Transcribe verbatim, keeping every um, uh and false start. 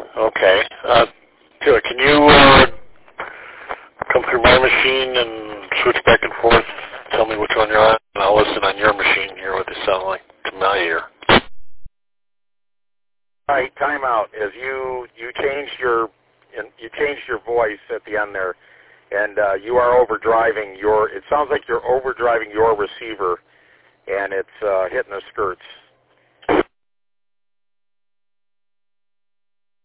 Okay. Uh, Taylor, can you uh, come through my machine and switch back and forth? Tell me which one you're on, and I'll listen on your machine, hear what they sound like to my ear. All right, time out. As you you changed your you changed your voice at the end there, and uh, you are overdriving your. It sounds like you're overdriving your receiver, and it's uh, hitting the skirts.